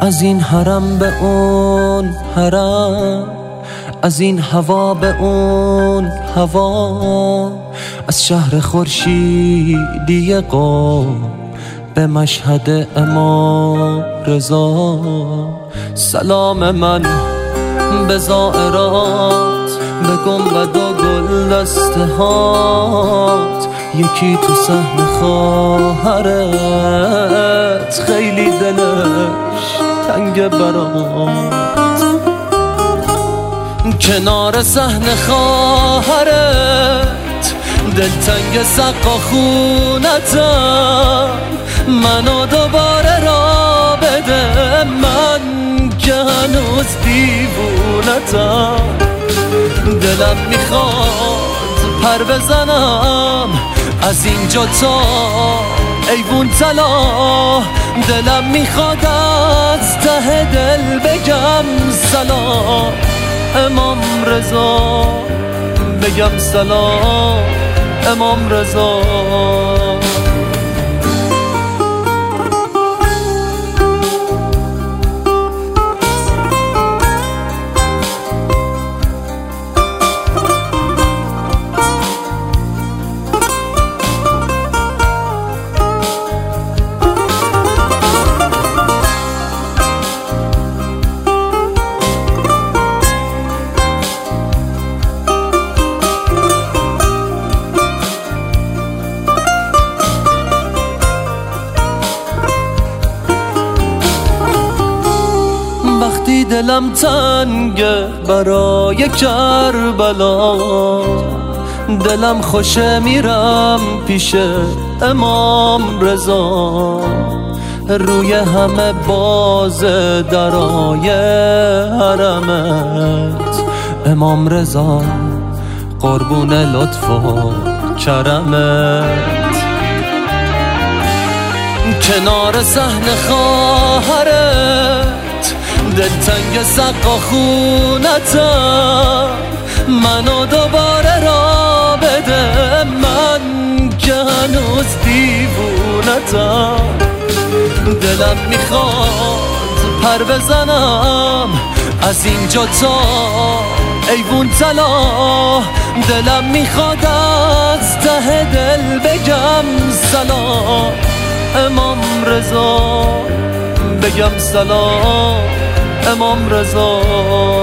از این حرم به اون حرم، از این هوا به اون هوا، از شهر خورشیدی قم به مشهد امام رضا. سلام من به زائرات، به گنبد و گل دسته هات، یکی تو صحن خواهرت خیلی دلش تنگ برات. کنار صحن خواهرت دلتنگ سقا خونتم، منو دوباره را بده من که هنوز دیوونتم. دلم میخواد پر بزنم از اینجا تا ایوون طلا، دلم میخواد از ته دل بگم سلام امام رضا، بگم سلام امام رضا. وقتی دلم تنگه برای کربلا، دلم خوشه میرم پیش امام رضا. روی همه باز درای حرمت امام رضا، قربون لطف و کرمت. کنار صحن خواهرت دلتنگ سقا خونتم، منو دوباره را بده من که هنوز دیوونتم. دلم میخواد پر بزنم از اینجا تا ایوون طلا، دلم میخواد از ته دل بگم سلام امام رضا، بگم سلام امام رضا.